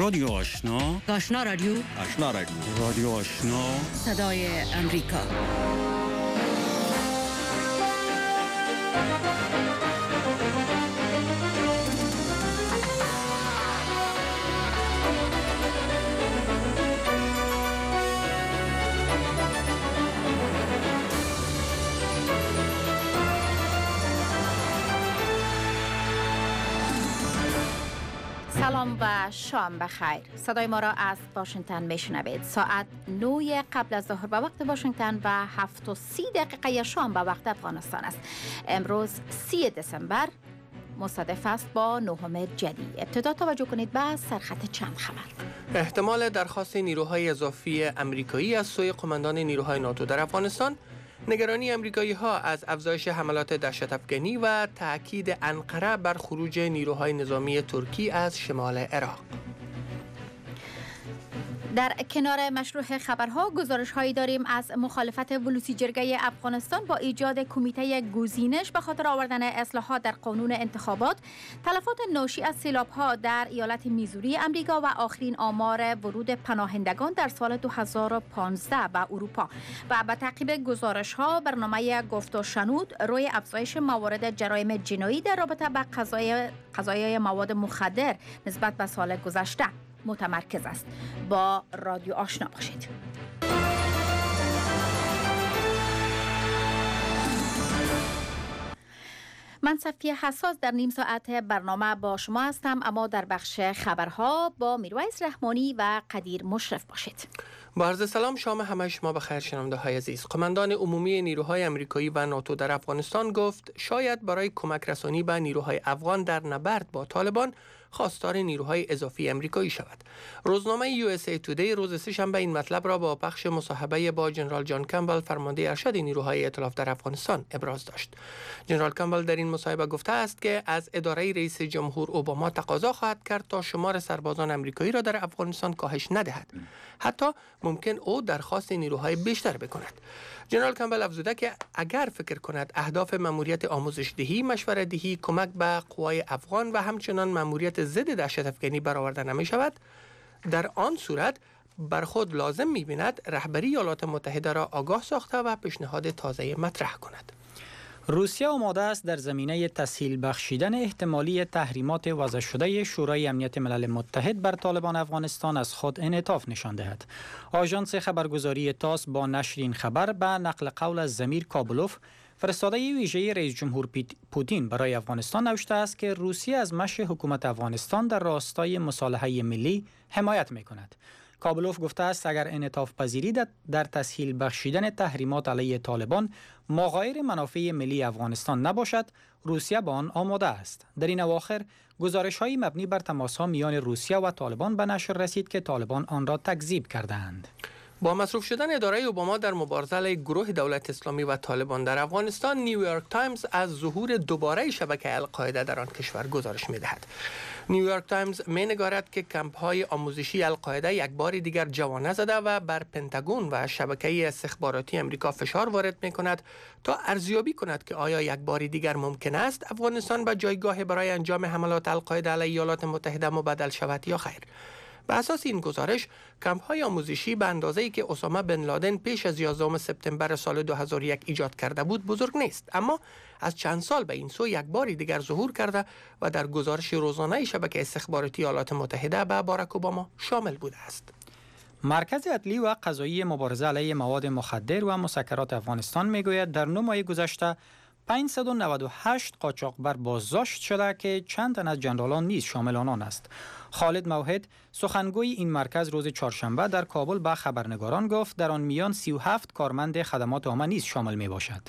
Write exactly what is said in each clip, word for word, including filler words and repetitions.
رادیو آشنا، آشنا رادیو، آشنا رادیو، رادیو آشنا، صدای امریکا. سلام و شام بخیر. صدای ما را از واشنگتن میشنوید. ساعت نه قبل از ظهر به وقت واشنگتن و هفت و سی دقیقه شام به وقت افغانستان است. امروز سی دسامبر مصادف است با نهم جدی. ابتدا توجه کنید به سرخط چند خبر. احتمال درخواست نیروهای اضافی امریکایی از سوی قماندان نیروهای ناتو در افغانستان، نگرانی امریکایی ها از افزایش حملات دهشت افکنی و تأکید انقره بر خروج نیروهای نظامی ترکی از شمال عراق. در کنار مشروع خبرها گزارش هایی داریم از مخالفت ولوسی جرگه افغانستان با ایجاد کمیته گزینش به خاطر آوردن اصلاحات در قانون انتخابات، تلفات ناشی از سیلاب ها در ایالت میزوری امریکا و آخرین آمار ورود پناهندگان در سال دو هزار و پانزده به اروپا. و به تعقیب گزارش ها برنامه گفت و شنود روی افزایش موارد جرایم جنایی در رابطه با قضای قضایای مواد مخدر نسبت به سال گذشته متمرکز است. با رادیو آشنا باشید. من صفیه حساس در نیم ساعت برنامه با شما هستم، اما در بخش خبرها با میرویس رحمانی و قدیر مشرف باشید. با عرض سلام، شام همه شما بخیر شنونده های عزیز. قماندان عمومی نیروهای امریکایی و ناتو در افغانستان گفت شاید برای کمک رسانی به نیروهای افغان در نبرد با طالبان خواستار نیروهای اضافی امریکایی شود. روزنامه یو اس ای تودی روز سه‌شنبه این مطلب را با پخش مصاحبه با جنرال جان کمبل، فرمانده ارشد نیروهای ائتلاف در افغانستان، ابراز داشت. جنرال کمبل در این مصاحبه گفته است که از اداره رئیس جمهور اوباما تقاضا خواهد کرد تا شمار سربازان امریکایی را در افغانستان کاهش ندهد. حتی ممکن او درخواست نیروهای بیشتر بکند. جنرال کمبل افزوده که اگر فکر کند اهداف ماموریت آموزش دهی، مشورت دهی، کمک به قوای افغان و همچنان ماموریت ضد دهشت افکنی برآورده نمی شود، در آن صورت بر خود لازم می بیند رهبری ایالات متحده را آگاه ساخته و پیشنهاد تازه مطرح کند. روسیه آماده است در زمینه تسهیل بخشیدن احتمالی تحریمات وضع شده شورای امنیت ملل متحد بر طالبان افغانستان از خود انعطاف نشان دهد. آژانس خبرگزاری تاس با نشر این خبر به نقل قول از زمیر کابلوف، فرستاده ویژه رئیس جمهور پوتین برای افغانستان، نوشته است که روسیه از مشی حکومت افغانستان در راستای مصالحه ملی حمایت می‌کند. کابلوف گفته است اگر انعطاف پذیری در تسهیل بخشیدن تحریمات علیه طالبان مغایر منافع ملی افغانستان نباشد، روسیه با آن آماده است. در این اواخر گزارش‌های مبنی بر تماس‌ها میان روسیه و طالبان به نشر رسید که طالبان آن را تکذیب کردند. با مصروف شدن اداره اوباما در مبارزه علیه گروه دولت اسلامی و طالبان در افغانستان، نیویورک تایمز از ظهور دوباره شبکه القاعده در آن کشور گزارش می‌دهد. نیویورک تایمز می‌نگارد که کمپ‌های آموزشی القاعده یک بار دیگر جوانه زده و بر پنتاگون و شبکه استخباراتی امریکا فشار وارد می‌کند تا ارزیابی کند که آیا یک بار دیگر ممکن است افغانستان به جایگاه برای انجام حملات القاعده علیه ایالات متحده مبدل شود یا خیر. به اساس این گزارش، کمپ‌های آموزشی به اندازه‌ای که اسامه بن لادن پیش از یازدهم سپتامبر سال دو هزار و یک ایجاد کرده بود بزرگ نیست، اما از چند سال به این سو یک باری دیگر ظهور کرده و در گزارش روزانه شبکه استخباراتی ایالات متحده به باراک اوباما شامل بوده است. مرکز عدلی و قضایی مبارزه علیه مواد مخدر و مسکرات افغانستان میگوید در نه ماه گذشته پانصد و نود و هشت قاچاقبر بازداشت شده که چند تن از جنرالان نیز شامل آنان است. خالد موحد، سخنگوی این مرکز، روز چهارشنبه در کابل به خبرنگاران گفت در آن میان سی و هفت کارمند خدمات عامه نیز شامل می باشد.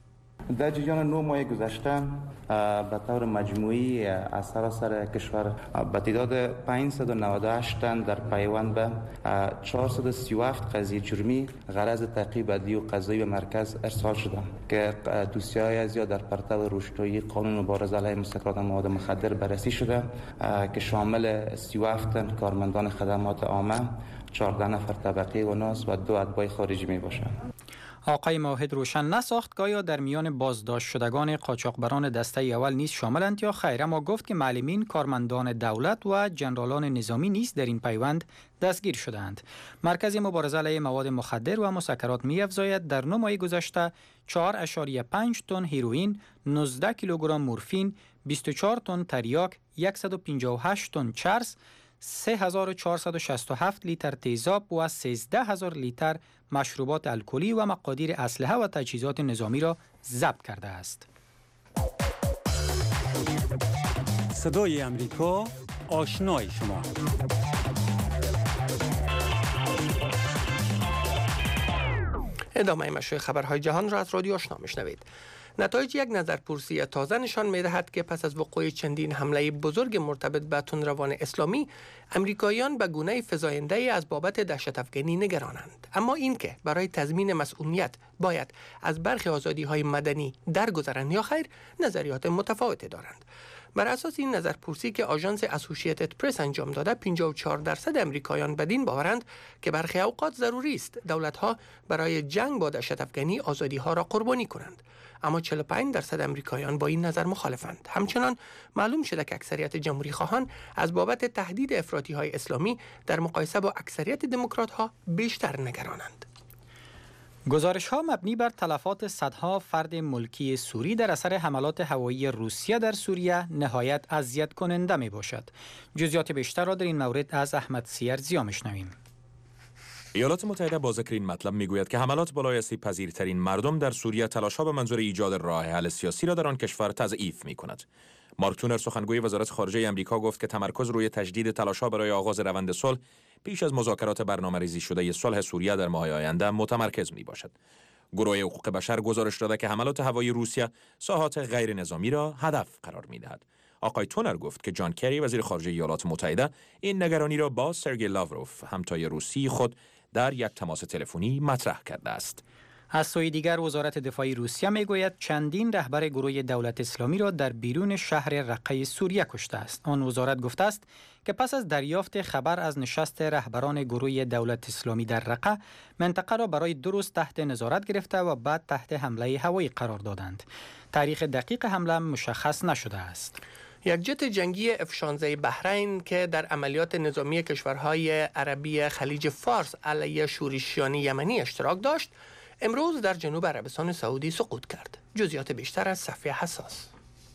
در جریان نه ماه گذشته به طور مجموعی از سراسر کشور به تعداد پانصد و نود و هشت تن در پیوند به چهارصد و سی و هفت قضیه جرمی غرض تعقیب ادلی و قضایی به مرکز ارسال شده که دوسیه‌های از یا در پرتو روشنایی قانون مبارزه علیه مسکرات و مواد مخدر بررسی شده که شامل سی و هفت تن کارمندان خدمات عامه، چهارده نفر طبقه و ناس و دو اتباع خارجی می باشند. آقای موحد روشن نساخت که آیا در میان بازداشت شدگان قاچاقبران دسته اول نیز شاملند یا خیر، اما گفت که معلمین، کارمندان دولت و جنرالان نظامی نیز در این پیوند دستگیر شدند. مرکز مبارزه علیه مواد مخدر و مسکرات می‌افزاید در نه ماه گذشته چهار ممیز پنج تن هیروئین، نوزده کیلوگرم مورفین، بیست و چهار تن تریاک، صد و پنجاه و هشت تن چرس، سه هزار و چهارصد و شصت و هفت لیتر تیزاب و سیزده هزار لیتر مشروبات الکلی و مقادیر اسلحه و تجهیزات نظامی را ضبط کرده است. صدای امریکا، آشنای شما. ادامه مشروع خبرهای جهان را از رادیو آشنا میشنوید. نتایج یک نظرپرسی تازه نشان می‌دهد که پس از وقوع چندین حمله بزرگ مرتبط به تندروان اسلامی، امریکاییان به گونه فزاینده‌ای از بابت دهشت افکنی نگرانند. اما اینکه برای تضمین مسئولیت باید از برخی آزادی‌های مدنی درگذرند یا خیر، نظریات متفاوتی دارند. بر اساس این نظرپرسی که آژانس اسوسییتد پرس انجام داده، پنجاه و چهار درصد امریکایان بدین باورند که برخی اوقات ضروری است دولت‌ها برای جنگ با دهشت افکنی آزادی‌ها را قربانی کنند. اما چهل و پنج درصد امریکایان با این نظر مخالفند. همچنان معلوم شده که اکثریت جمهوری خواهان از بابت تهدید افراطی‌های اسلامی در مقایسه با اکثریت دموکرات‌ها بیشتر نگرانند. گزارش‌ها مبنی بر تلفات صدها فرد ملکی سوری در اثر حملات هوایی روسیه در سوریه نهایت اذیت کننده می باشد. جزئیات بیشتر را در این مورد از احمد سیرزیا میشنویم. ایالات متحده با ذکر این مطلب میگوید که حملات بالای آسیب پذیرترین مردم در سوریه تلاش‌ها به منظور ایجاد راه حل سیاسی را در آن کشور تضعیف می‌کند. مارک تونر سخنگوی وزارت خارجه آمریکا گفت که تمرکز روی تجدید تلاش‌ها برای آغاز روند صلح پیش از مذاکرات برنامه‌ریزی شده صلح سوریه در ماه‌های آینده متمرکز می‌باشد. گروه حقوق بشر گزارش داده که حملات هوایی روسیه ساحات غیر نظامی را هدف قرار می‌دهد. آقای تونر گفت که جان کری وزیر خارجه ایالات متحده این نگرانی را با سرگئی لاوروف همتای روسی خود در یک تماس تلفنی مطرح کرده است. از سوی دیگر وزارت دفاع روسیه میگوید چندین رهبر گروه دولت اسلامی را در بیرون شهر رقه سوریه کشته است. آن وزارت گفته است که پس از دریافت خبر از نشست رهبران گروه دولت اسلامی در رقه، منطقه را برای دو روز تحت نظارت گرفته و بعد تحت حمله هوایی قرار دادند. تاریخ دقیق حمله مشخص نشده است. یک جت جنگی اف شانزده بحرین که در عملیات نظامی کشورهای عربی خلیج فارس علیه شورشیان یمنی اشتراک داشت، امروز در جنوب عربستان سعودی سقوط کرد. جزئیات بیشتر از صفحه حساس.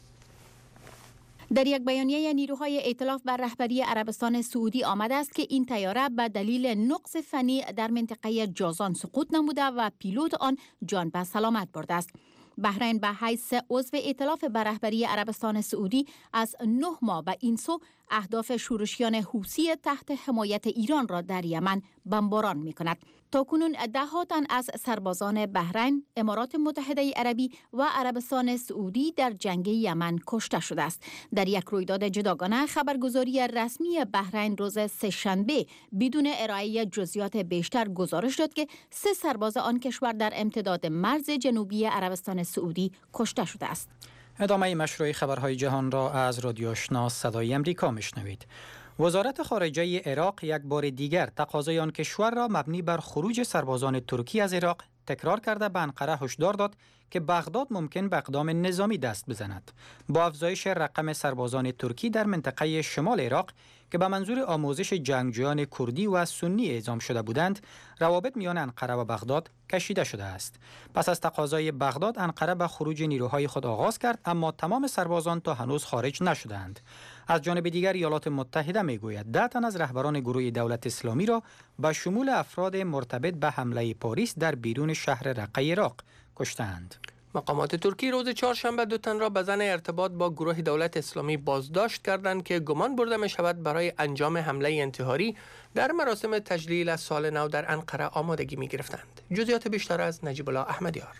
در یک بیانیه نیروهای ائتلاف بر رهبری عربستان سعودی آمده است که این طیاره به دلیل نقص فنی در منطقه جازان سقوط نموده و پیلوت آن جان به سلامت برده است. بحرین به حیث عضو ائتلاف بر رهبری عربستان سعودی از نه ماه به این سو اهداف شورشیان حوثی تحت حمایت ایران را در یمن بمباران می کند. تاکنون ده ها تن از سربازان بحرین، امارات متحده عربی و عربستان سعودی در جنگ یمن کشته شده است. در یک رویداد جداگانه خبرگزاری رسمی بحرین روز سه‌شنبه بدون ارائه جزئیات بیشتر گزارش داد که سه سرباز آن کشور در امتداد مرز جنوبی عربستان سعودی کشته شده است. ادامه مشروع خبرهای جهان را از رادیو آشنا صدای امریکا میشنوید. وزارت خارجه عراق یک بار دیگر تقاضای آن کشور را مبنی بر خروج سربازان ترکی از عراق تکرار کرده به انقره هشدار داد که بغداد ممکن به اقدام نظامی دست بزند. با افزایش رقم سربازان ترکی در منطقه شمال عراق که به منظور آموزش جنگجویان کردی و سنی اعزام شده بودند، روابط میان انقره و بغداد کشیده شده است. پس از تقاضای بغداد، انقره به خروج نیروهای خود آغاز کرد، اما تمام سربازان تا هنوز خارج نشدند. از جانب دیگر ایالات متحده میگوید ده تن از رهبران گروه دولت اسلامی را به شمول افراد مرتبط به حمله پاریس در بیرون شهر رقه عراق کشتند. مقامات ترکی روز چهارشنبه دو تن را به ظن ارتباط با گروه دولت اسلامی بازداشت کردند که گمان برده می شود برای انجام حمله انتحاری در مراسم تجلیل از سال نو در انقره آمادگی می گرفتند. جزئیات بیشتر از نجیب الله احمدیار.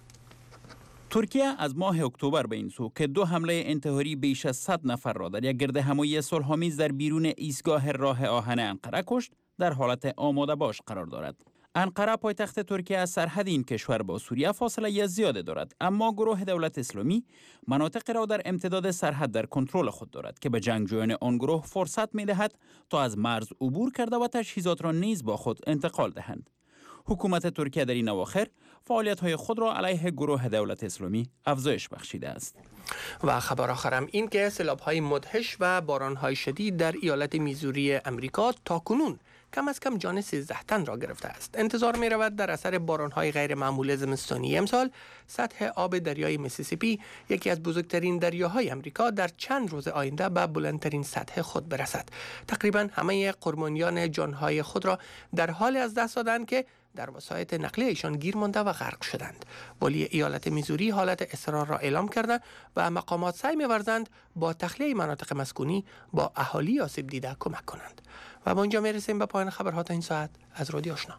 ترکیه از ماه اکتبر به این سو که دو حمله انتحاری بیش از صد نفر را در یک گرد همایی صلح‌آمیز در بیرون ایستگاه راه آهن انقره کشت، در حالت آماده باش قرار دارد. انقره پایتخت ترکیه از سرحد این کشور با سوریه فاصله زیاد دارد، اما گروه دولت اسلامی مناطق را در امتداد سرحد در کنترل خود دارد که به جنگجویان آن گروه فرصت می‌دهد تا از مرز عبور کرده و تجهیزات را نیز با خود انتقال دهند. حکومت ترکیه در این اواخر فعالیت‌های خود را علیه گروه دولت اسلامی افزایش بخشیده است. و خبر آخرم این که سیلاب‌های مدهش و باران‌های شدید در ایالت میزوری امریکا تاکنون کم از کم جان سیزده تن را گرفته است. انتظار می رود در اثر باران‌های غیر معمول زمستانی امسال سطح آب دریای میسیسیپی، یکی از بزرگترین دریاهای امریکا، در چند روز آینده به بلندترین سطح خود برسد. تقریبا همه قربانیان جانهای خود را در حال از دست دادند که در وسایط نقلیه ایشان گیر مانده و غرق شدند. ولی ایالت میزوری حالت اضطرار را اعلام کرده و مقامات سعی می‌ورزند با تخلیه مناطق مسکونی با اهالی آسیب دیده کمک کنند. و با اینجا میرسیم به پایان خبرها تا این ساعت از رادیو آشنا.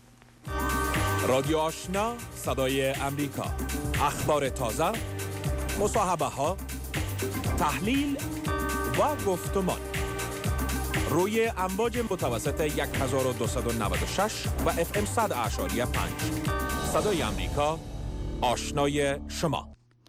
رادیو آشنا، صدای امریکا. اخبار تازه، مصاحبه ها، تحلیل و گفتمان روی امواج متوسط یک هزار و دویست و نود و شش و اف ام صد اعشاری پنج. صدای امریکا، آشنای شما.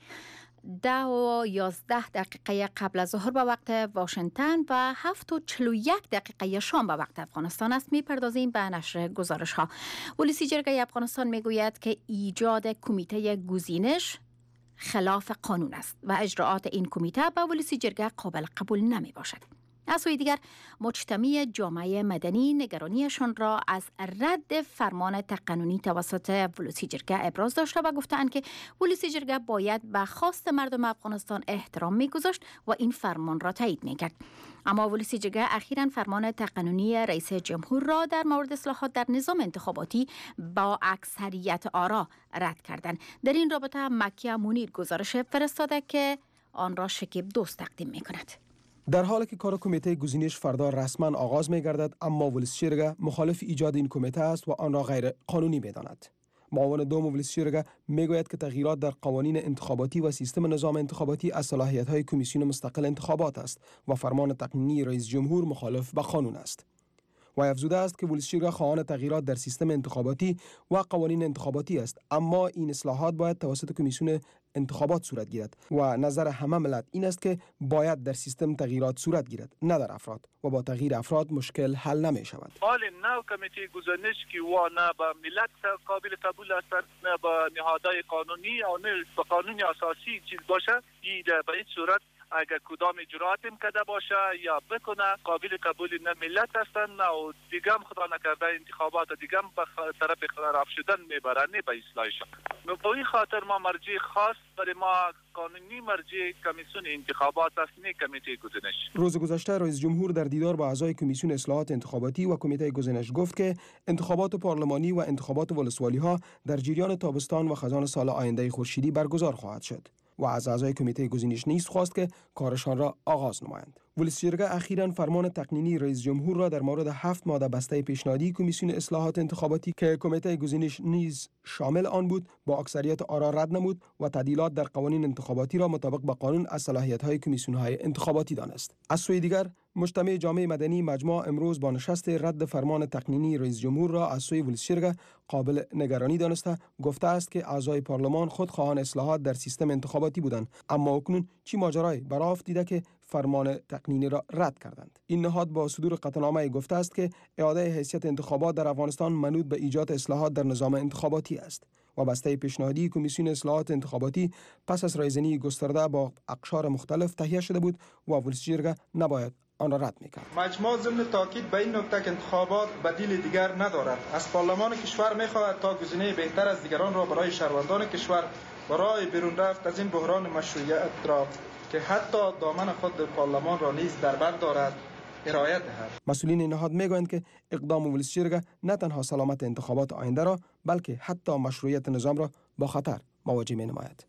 ده و یازده دقیقه قبل از ظهر به وقت واشنگتن و هفت و چلو یک دقیقه شام به وقت افغانستان است. میپردازیم به نشر گزارش ها. ولسی جرگه افغانستان میگوید که ایجاد کمیته گزینش خلاف قانون است و اجراءات این کمیته به ولسی جرگه قابل قبول نمی باشد. از سوی دیگر مجتمع جامعه مدنی نگرانیشان را از رد فرمان تقننی توسط ولسی جرگه ابراز داشته و گفتند که ولسی جرگه باید به خواست مردم افغانستان احترام می‌گذاشت و این فرمان را تایید می‌کرد. اما ولسی جرگه اخیراً فرمان تقننی رئیس جمهور را در مورد اصلاحات در نظام انتخاباتی با اکثریت آرا رد کردند. در این رابطه مکیه منیر گزارش فرستاده که آن را شکیب دوست تقدیم می‌کند. در حالی که کار کمیته گزینش فردا رسما آغاز می گردد، اما ولسی جرگه مخالف ایجاد این کمیته است و آن را غیر قانونی می داند. معاون دوم ولسی جرگه می گوید که تغییرات در قوانین انتخاباتی و سیستم نظام انتخاباتی از صلاحیت های کمیسیون مستقل انتخابات است و فرمان تقنینی رئیس جمهور مخالف با قانون است. و افزوده است که ولسی جرگه خواهان تغییرات در سیستم انتخاباتی و قوانین انتخاباتی است، اما این اصلاحات باید توسط کمیسیون انتخابات صورت گیرد و نظر همه ملت این است که باید در سیستم تغییرات صورت گیرد، نه در افراد، و با تغییر افراد مشکل حل نمی شود. حال نه کمیته گزینش که و نه با ملت قابل قبول است، نه با نهادهای قانونی او نه با قانون اساسی چیز باشه، این به این صورت اگر کدام اجراعات کرده باشه یا بکنه قابل قبول نه ملت هستن نه و دیگه هم خدا نکرده انتخابات دیگه هم به طرف خلاف شدن میبره، نه به اصلاحش. به این خاطر ما مرجع خاص برای ما قانونی مرجع کمیسیون انتخابات است، نه کمیته گزینش. روز گذشته رئیس جمهور در دیدار با اعضای کمیسیون اصلاحات انتخاباتی و کمیته گزینش گفت که انتخابات پارلمانی و انتخابات ولسوالی ها در جریان تابستان و خزان سال آینده خورشیدی برگزار خواهد شد و از اعضای کمیته گزینش نیز خواست که کارشان را آغاز نمایند. ولسی جرگه اخیراً فرمان تقنینی رئیس جمهور را در مورد هفت ماده بسته پیشنهادی کمیسیون اصلاحات انتخاباتی که کمیته گزینش نیز شامل آن بود با اکثریت آرا رد نمود و تعدیلات در قوانین انتخاباتی را مطابق با قانون از صلاحیت‌های کمیسیون‌های انتخاباتی دانست. از سوی دیگر مجتمع جامعه مدنی مجمع امروز با نشست رد فرمان تقنینی رئیس جمهور را از سوی ولسی جرگه قابل نگرانی دانسته گفته است که اعضای پارلمان خود خواهان اصلاحات در سیستم انتخاباتی بودند، اما اکنون چی ماجرای برآمد دیده که فرمان تقنینی را رد کردند. این نهاد با صدور قطعنامه گفته است که اعاده حیثیت انتخابات در افغانستان منوط به ایجاد اصلاحات در نظام انتخاباتی است و بسته پیشنهادی کمیسیون اصلاحات انتخاباتی پس از رایزنی گسترده با اقشار مختلف تهیه شده بود و ولسی جرگه نباید آن را رد می‌کرد. مجمع ضمن تاکید به این نکته که انتخابات بدیل دیگر ندارد. از پارلمان کشور می‌خواهد تا گزینه بهتر از دیگران را برای شهروندان کشور برای بیرون رفت از این بحران مشروعیت را که حتی دامن خود پارلمان را نیز در بر دارد ارائه دهد. مسئولین نهاد میگویند که اقدام ولسی جرگه نه تنها سلامت انتخابات آینده را بلکه حتی مشروعیت نظام را با خطر مواجه می‌نماید.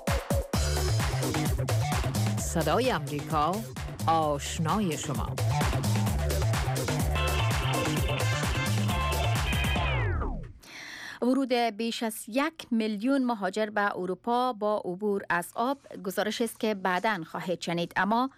صدای امریکا، آشنای شما. ورود بیش از یک میلیون مهاجر به اروپا با عبور از آب گزارش است که بعداً خواهید شنید، اما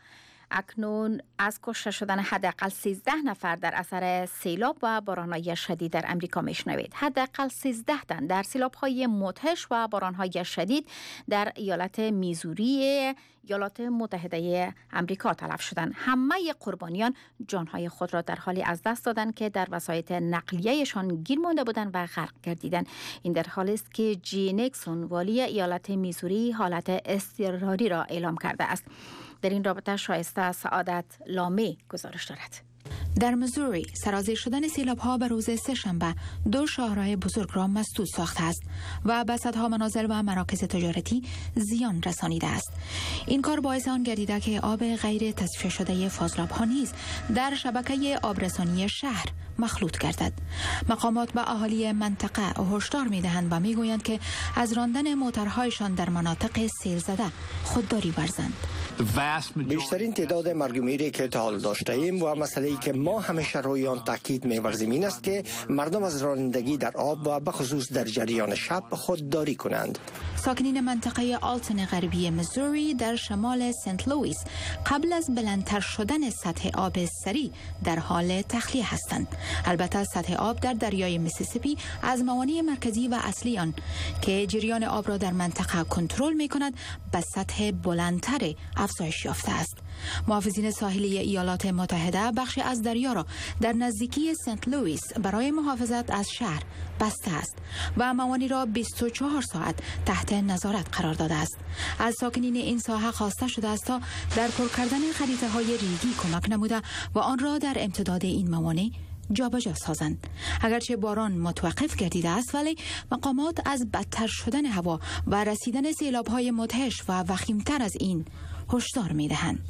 اکنون از کشته شدن حداقل سیزده نفر در اثر سیلاب و باران‌های شدید در امریکا میشنوید. حداقل سیزده تن در سیلاب‌های مدهش و باران‌های شدید در ایالت میزوری ایالات متحده امریکا تلف شدند. همه قربانیان جانهای خود را در حالی از دست دادند که در وسایط نقلیه‌شان گیر مانده بودند و غرق گردیدند. این در حالی است که جی نیکسون والی ایالت میزوری حالت اضطراری را اعلام کرده است. در این رابطه شایسته سعادت لامی گزارش دارد. در میزوری سرازیر شدن سیلاب‌ها به روز سه‌شنبه دو شاهراه بزرگ را مسدود ساخته است و به صدها منازل و مراکز تجارتی زیان رسانیده است. این کار باعث آن گردیده که آب غیر تصفیه شده فاضلاب‌ها نیز در شبکه آبرسانی شهر مخلوط گردد. مقامات به اهالی منطقه هشدار می‌دهند و می‌گویند که از راندن موتورهایشان در مناطق سیل زده خودداری ورزند. بیشترین تعداد مرگ و میری که تا حال داشته ایم و مسئله‌ای که ما همیشه روی آن تاکید می‌ورزیم این است که مردم از رانندگی در آب و به خصوص در جریان شب خودداری کنند. ساکنین منطقه آلتن غربی میزوری در شمال سنت لوئیس قبل از بلندتر شدن سطح آب سری در حال تخلیه هستند. البته سطح آب در دریای میسیسیپی از موانع مرکزی و اصلی آن که جریان آب را در منطقه کنترل می‌کند به سطح بلندتر افزایش یافته است. محافظین ساحلی ایالات متحده بخشی از دریا را در نزدیکی سنت لوئیس برای محافظت از شهر بسته است و موانع را بیست و چهار ساعت تحت نظارت قرار داده است. از ساکنین این ساحه خواسته شده است تا در پر کردن خریطه های ریگی کمک نموده و آن را در امتداد این موانع جابجا سازند. اگرچه باران متوقف گردیده است ولی مقامات از بدتر شدن هوا و رسیدن سیلاب‌های مدهش و وخیمتر از این هشدار می‌دهند.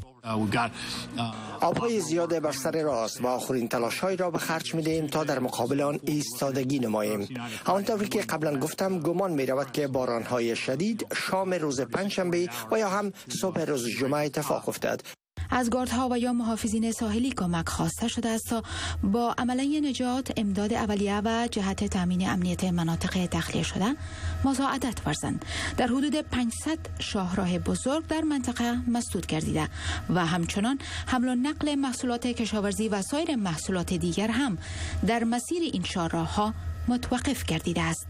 آبهای زیاده بر سر راه است و آخرین تلاش‌هایی را به خرج می‌دهیم تا در مقابل آن ایستادگی نماییم. همانطور که قبلا گفتم گمان می‌رود که باران‌های شدید شام روز پنجشنبه و یا هم صبح روز جمعه اتفاق افتد. از گاردها و یا محافظین ساحلی کمک خواسته شده است تا با عملیه نجات، امداد اولیه و جهت تامین امنیت مناطق تخلیه شده مساعدت ورزند. در حدود پانصد شاهراه بزرگ در منطقه مسدود گردیده و همچنان حمل و نقل محصولات کشاورزی و سایر محصولات دیگر هم در مسیر این شاهراه‌ها متوقف گردیده است.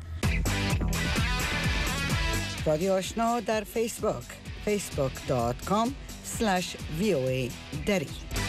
رادیو آشنا در فیسبوک فیسبوک دات کام سلش وی او ای دری.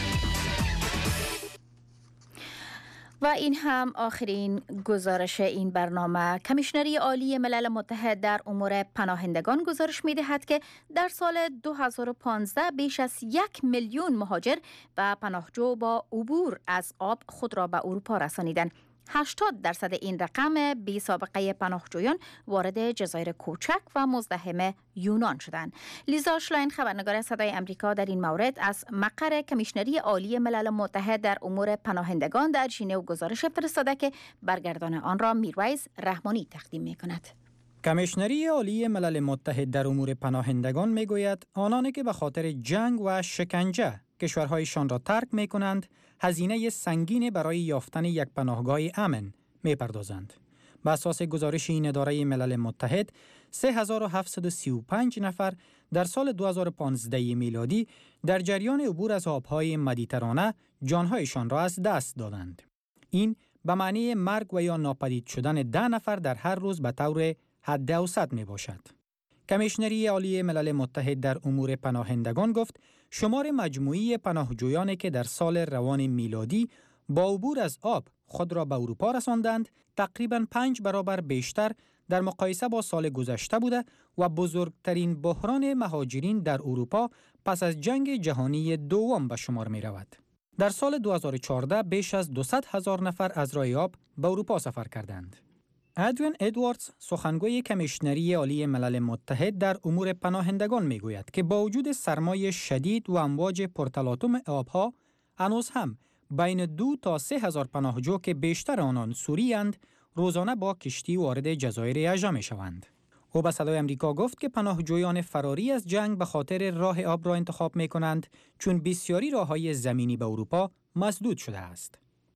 و این هم آخرین گزارش این برنامه. کمیشنری عالی ملل متحد در امور پناهندگان گزارش می دهد که در سال دو هزار و پانزده بیش از یک میلیون مهاجر و پناهجو با عبور از آب خود را به اروپا رسانیدند. هشتاد درصد این رقم بی سابقه پناهجویان وارد جزایر کوچک و مزدحم یونان شدند. لیزا شلاین خبرنگار صدای امریکا در این مورد از مقر کمیشنری عالی ملل متحد در امور پناهندگان در ژنو گزارش فرستاده که برگردان آن را میرویز رحمانی تقدیم می‌کند. کمیشنری عالی ملل متحد در امور پناهندگان میگوید آنانی که به خاطر جنگ و شکنجه کشورهایشان را ترک می‌کنند هزینه سنگین برای یافتن یک پناهگاه امن می‌پردازند. بر اساس گزارش این اداره ملل متحد سه هزار و هفتصد و سی و پنج نفر در سال دو هزار و پانزده میلادی در جریان عبور از آب‌های مدیترانه جانهایشان را از دست دادند. این به معنی مرگ و یا ناپدید شدن ده نفر در هر روز به طور حد اوسط میباشد. کمیشنری عالی ملل متحد در امور پناهندگان گفت شمار مجموعی پناهجویانی که در سال روان میلادی با عبور از آب خود را به اروپا رساندند تقریباً پنج برابر بیشتر در مقایسه با سال گذشته بوده و بزرگترین بحران مهاجرین در اروپا پس از جنگ جهانی دوم به شمار می رود. در سال دو هزار و چهارده بیش از دویست هزار نفر از راه آب به اروپا سفر کردند. ادوین ادواردز سخنگوی کمیشنری عالی ملل متحد در امور پناهندگان میگوید که با وجود سرمای شدید و امواج پرتلاطم آبها هنوز هم بین دو تا سه هزار پناهجو که بیشتر آنان سوری اند روزانه با کشتی وارد جزایر اژه می شوند. او به صدای امریکا گفت که پناهجویان فراری از جنگ به خاطر راه آب را انتخاب می کنند چون بسیاری راههای زمینی به اروپا مسدود شده است.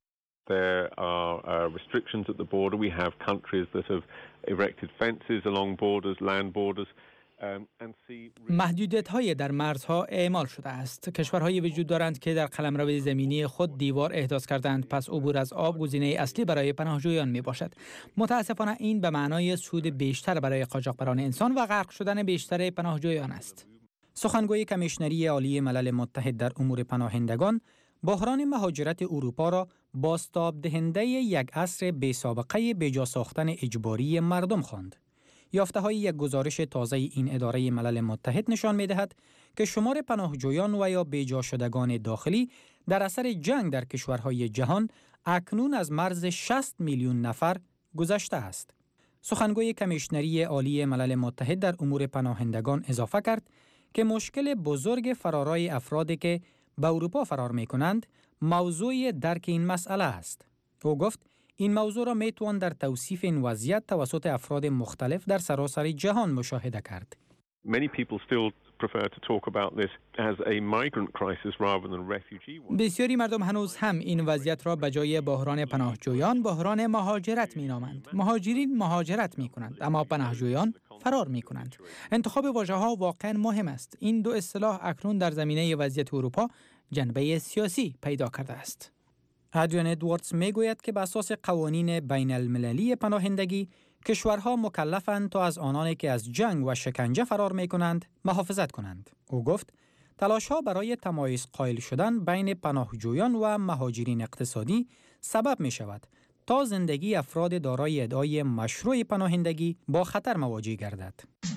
There are uh, restrictions at the border. We have countries that have erected fences along borders, land borders. محدودیت‌های در مرزها اعمال شده است. کشورهایی وجود دارند که در قلمرو زمینی خود دیوار احداث کردند، پس عبور از آب گزینه اصلی برای پناهجویان میباشد. متاسفانه این به معنای سود بیشتر برای قاچاقبران انسان و غرق شدن بیشتر پناهجویان است. سخنگوی کمیشنری عالی ملل متحد در امور پناهندگان بحران مهاجرت اروپا را بازتاب دهنده یک عصر بی سابقه بجا ساختن اجباری مردم خواند. یافته‌های یک گزارش تازه این اداره ملل متحد نشان می‌دهد که شمار پناهجویان و یا بیجا شدگان داخلی در اثر جنگ در کشورهای جهان اکنون از مرز شصت میلیون نفر گذشته است. سخنگوی کمیشنری عالی ملل متحد در امور پناهندگان اضافه کرد که مشکل بزرگ فرارای افرادی که به اروپا فرار می‌کنند موضوع درک این مسئله است. او گفت این موضوع را میتوان در توصیف این وضعیت توسط افراد مختلف در سراسر جهان مشاهده کرد. Many people still prefer to talk about this as a migrant crisis rather than refugee one. بسیاری مردم هنوز هم این وضعیت را به جای بحران پناهجویان بحران مهاجرت مینامند. مهاجرین مهاجرت میکنند اما پناهجویان فرار میکنند. انتخاب واژه‌ها واقعا مهم است. این دو اصطلاح اکنون در زمینه وضعیت اروپا جنبه سیاسی پیدا کرده است. ادریان ادواردز میگوید که بر اساس قوانین بین المللی پناهندگی کشورها مکلفند تا از آنانی که از جنگ و شکنجه فرار میکنند محافظت کنند. او گفت تلاش‌ها برای تمایز قائل شدن بین پناهجویان و مهاجرین اقتصادی سبب می شود تا زندگی افراد دارای ادعای مشروع پناهندگی با خطر مواجه گردد.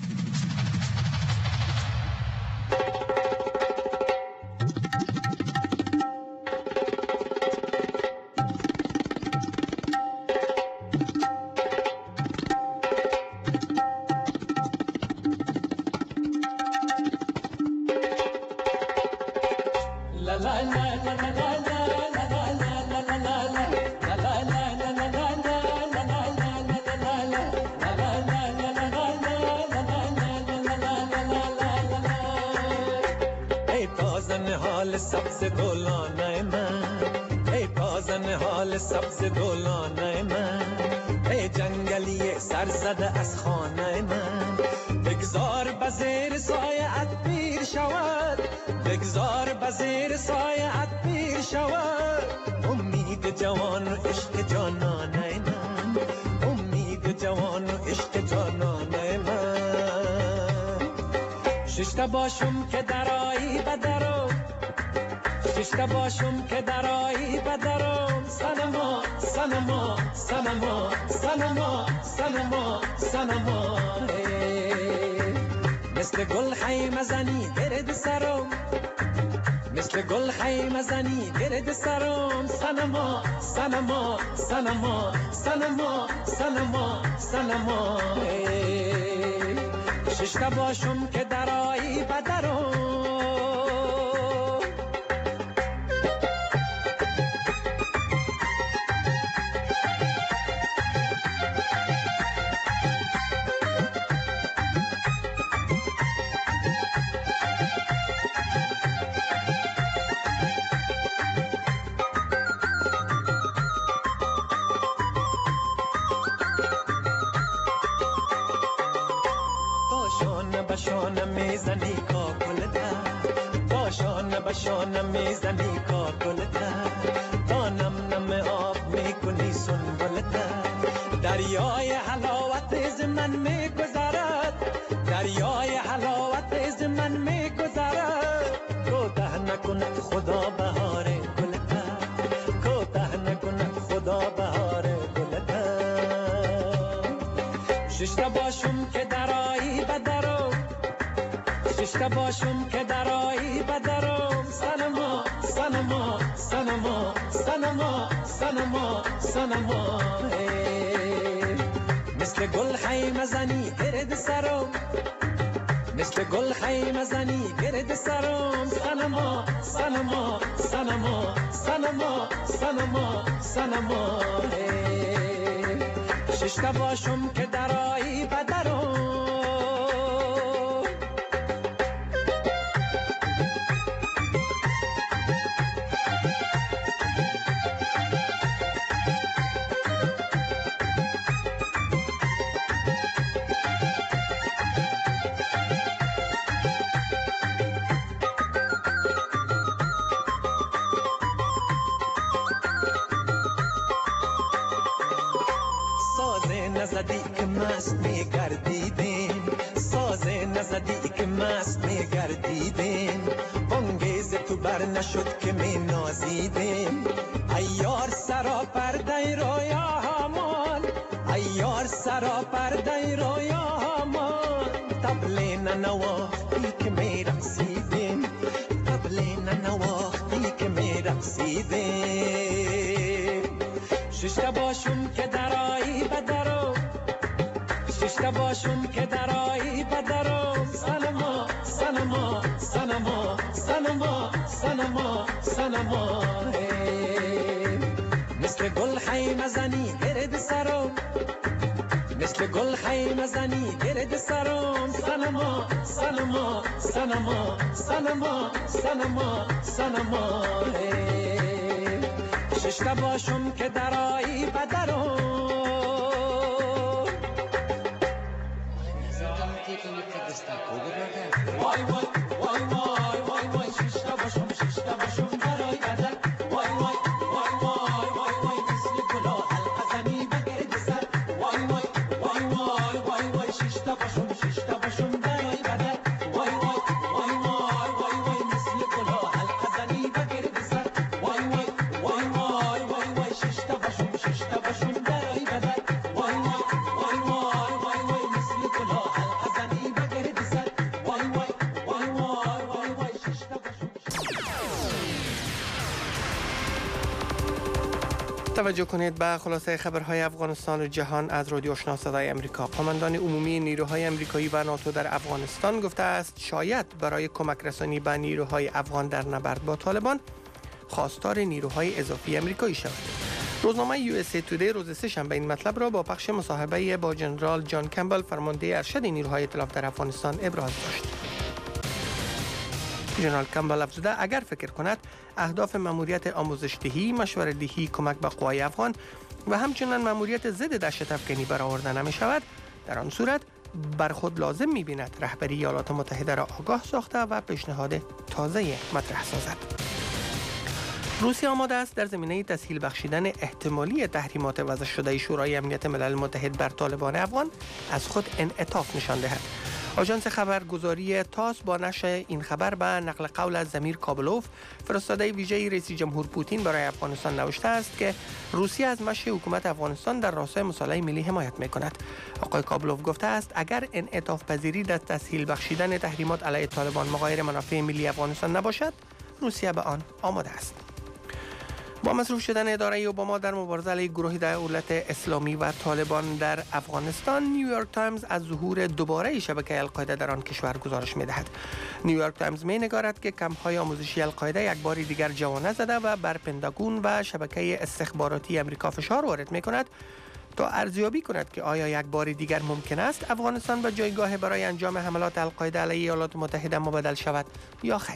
سبز گلانه من ای تازه حال سبز گلانه من ای جنگلی سرزده از خانه من بگذار بزیر سایه‌ات پیر شود بگذار بزیر سایه‌ات پیر شود امید جوان و عشق جانانه من امید جوان و عشق جانانه من ششته باشم که درایی بدرو ششته باشم که درایی بدرم سنما سنما سنما سنما سنما سنما مثل گل خیمه زنی گرد سرم مثل گل خیمه زنی گرد سرم سنما سنما سنما سنما سنما سنما ششته باشم که درایی بدرم میزنی کاکلته باشان باشان میزنی کاکلته تا نم نم آب میکنی سنبلته دریای حلاوت از من میگذرد دریای حلاوت از من میگذرد کوته نکند خدا بهار گلته کوته نکند خدا بهار گلته ششته باشم که درایی بدرو ششته باشم که درایی بدرم سنما سنما سنما سنما سنما سنما مثل گل خیمه زنی گرد سرم مثل گل خیمه زنی گرد سرم سنما سنما سنما سنما سنما سنما ششته باشم که درایی بدرم نزدی که مست میگردیدیم ساز نزدی که مست میگردیدیم بانگیز تو بر نشد که می نازیدیم ایار سرا پرده رویا همان ایار سرا پرده رویا همان تبلی ننواختی که می رقصیدیم تبلی ننواختی که می رقصیدیم ششتا باشم که درایی بدرو ششتا باشم که درایی بدرو سنما سنما سنما سنما سنما سنما مثل گل خیمه زنی گرد سرم مثل گل خیمه زنی گرد سرم سنما سنما سنما سنما سنما سنما ششتا باشم که درایی بدرم وای وای وای وای وای وای ششتا باشم ششتا باشم درایی بدر وای وای وای وای وای وای مثل گلا حلقه زنی بگرد سر وای وای وای وای وای وای ششتا باشم ششتا باشم درایی بدر وای وای وای وای وای وای مثل گلا حلقه زنی بگرد سر وای وای وای وای وای وای ششتا باشم ششتا باشم درایی بدر وای وای وای وای وای وای مثل گلا حلقه زنی بگرد سر وای وای وای وای وای وای ششتا باشم. توجه کنید به خلاصه خبرهای افغانستان و جهان از رادیو آشنا صدای امریکا. قماندان عمومی نیروهای امریکایی و ناتو در افغانستان گفته است شاید برای کمک رسانی به نیروهای افغان در نبرد با طالبان خواستار نیروهای اضافی امریکایی شود. روزنامه یو اس ای تودی روز سه‌شنبه این مطلب را با پخش مصاحبه با جنرال جان کمبل فرمانده ارشد نیروهای ائتلاف در افغانستان ابراز داشت. جنرال کمبل افزوده اگر فکر کند اهداف ماموریت آموزش دهی، مشورت دهی، کمک به قوای افغان و همچنین ماموریت ضد دهشت افکنی برآورده نمی شود، در آن صورت بر خود لازم می بیند رهبری ایالات متحده را آگاه ساخته و پیشنهاد تازه مطرح سازد. روسیه آماده است در زمینه تسهیل بخشیدن احتمالی تحریمات وضع شده شورای امنیت ملل متحد بر طالبان افغان از خود انعطاف نشان دهد. آژانس خبرگزاری تاس با نشر این خبر به نقل قول از زمیر کابلوف فرستاده ویژه رئیس جمهور پوتین برای افغانستان نوشته است که روسیه از مشی حکومت افغانستان در راستای مصالحه ملی حمایت می‌کند. آقای کابلوف گفته است اگر انعطاف پذیری در تسهیل بخشیدن تحریمات علیه طالبان مغایر منافع ملی افغانستان نباشد، روسیه به آن آماده است. با مصروف شدن اداره اوباما در مبارزه علیه گروه دولت اسلامی و طالبان در افغانستان، نیویورک تایمز از ظهور دوباره شبکه القاعده در آن کشور گزارش می‌دهد. نیویورک تایمز می‌نگارد که کمپ‌های آموزشی القاعده یک بار دیگر جوانه زده و بر پنتاگون و شبکه استخباراتی آمریکا فشار وارد می‌کند تا ارزیابی کند که آیا یک بار دیگر ممکن است افغانستان به جایگاه برای انجام حملات القاعده علیه ایالات متحده مبدل شود یا خیر.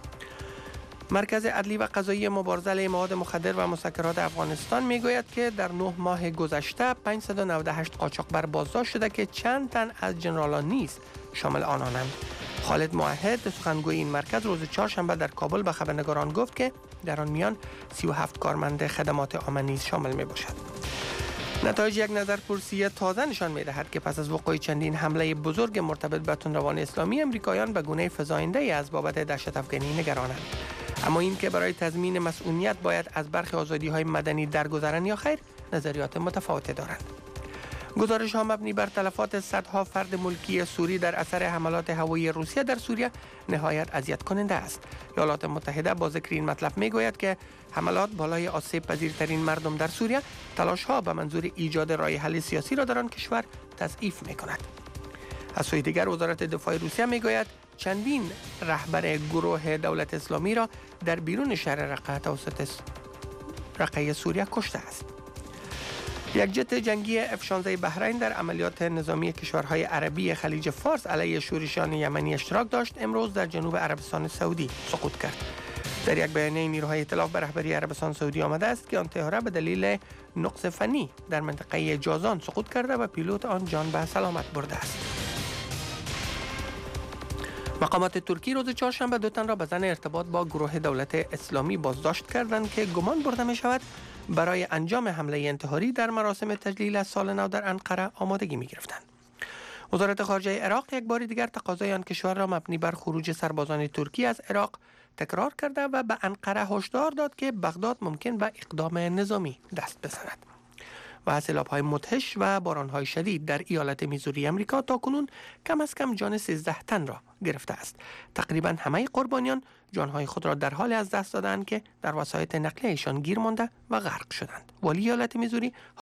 مرکز عدلی و قضایی مبارزه علیه مواد مخدر و مسکرات افغانستان میگوید که در نه ماه گذشته پانصد و نود و هشت قاچاقبر بازداشت شده که چند تن از جنرالان نیز شامل آنانند. خالد موحد سخنگوی این مرکز روز چهارشنبه در کابل به خبرنگاران گفت که در آن میان سی و هفت کارمند خدمات عامه نیز شامل می باشد. نتایج یک نظرپرسی تازه نشان می‌دهد که پس از وقوع چندین حمله بزرگ مرتبط به تندروان اسلامی، امریکایان به گونه فزاینده‌ای از بابت دهشت افکنی نگرانند. اما این که برای تضمین مسئولیت باید از برخی آزادی‌های مدنی درگذرند یا خیر، نظریات متفاوتی دارند. گزارش ها مبنی بر تلفات صدها فرد ملکی سوری در اثر حملات هوایی روسیه در سوریه نهایت اذیت کننده است. ایالات متحده با ذکر این مطلب میگوید که حملات بالای آسیب پذیرترین مردم در سوریه تلاش ها به منظور ایجاد راه حل سیاسی را در آن کشور تضعیف میکند. از سوی دیگر وزارت دفاع روسیه میگوید چندین رهبر گروه دولت اسلامی را در بیرون شهر رقه توسط رقه سوریه کشته است. یک جت جنگی اف شانزده بحرین در عملیات نظامی کشورهای عربی خلیج فارس علیه شورشیان یمنی اشتراک داشت، امروز در جنوب عربستان سعودی سقوط کرد. در یک بیانیه نیروهای ائتلاف به رهبری عربستان سعودی آمده است که آن طیاره به دلیل نقص فنی در منطقه جازان سقوط کرده و پیلوت آن جان به سلامت برده است. مقامات ترکی روز چهارشنبه دو تن را به ظن ارتباط با گروه دولت اسلامی بازداشت کردند که گمان برده می شود برای انجام حمله انتحاری در مراسم تجلیل از سال نو در انقره آمادگی می گرفتند. وزارت خارجه عراق یک بار دیگر تقاضای آن کشور را مبنی بر خروج سربازان ترکی از عراق تکرار کرده و به انقره هشدار داد که بغداد ممکن به اقدام نظامی دست بزند. و سیلاب‌های مدهش و باران‌های شدید در ایالت میزوری امریکا تاکنون کم از کم جان سیزده تن را گرفته است. تقریبا همه قربانیان جانهای خود را در حال از دست دادند که در وسایط نقلیه‌شان گیر مانده و غرق شدند. ولی ایالت میزوری